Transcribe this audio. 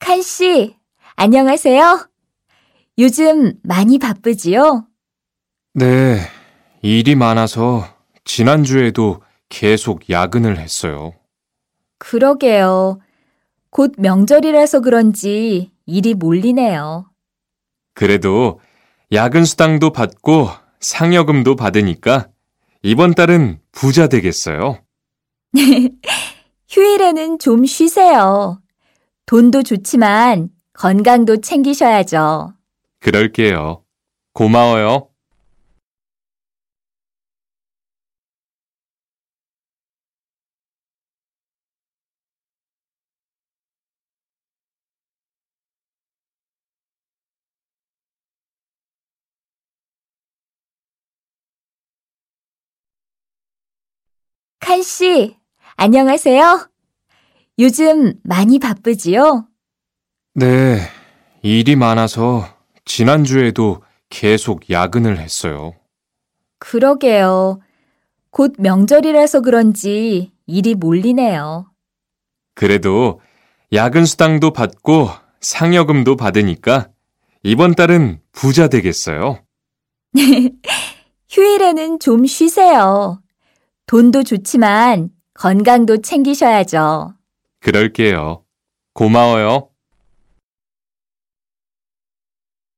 칸 씨, 안녕하세요. 요즘 많이 바쁘지요? 네, 일이 많아서 지난주에도 계속 야근을 했어요. 그러게요. 곧 명절이라서 그런지 일이 몰리네요. 그래도 야근 수당도 받고 상여금도 받으니까 이번 달은 부자 되겠어요. 휴일에는 좀 쉬세요. 돈도 좋지만 건강도 챙기셔야죠. 그럴게요. 고마워요. 칸 씨, 안녕하세요. 요즘 많이 바쁘지요? 네, 일이 많아서 지난주에도 계속 야근을 했어요. 그러게요. 곧 명절이라서 그런지 일이 몰리네요. 그래도 야근 수당도 받고 상여금도 받으니까 이번 달은 부자 되겠어요. 휴일에는 좀 쉬세요. 돈도 좋지만 건강도 챙기셔야죠. 그럴게요. 고마워요.